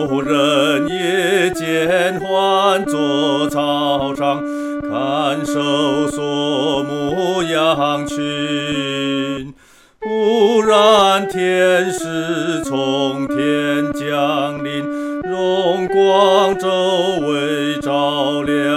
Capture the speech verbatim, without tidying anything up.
有人夜间唤作草场，看守所牧羊群。忽然天使从天降临，荣光周围照亮。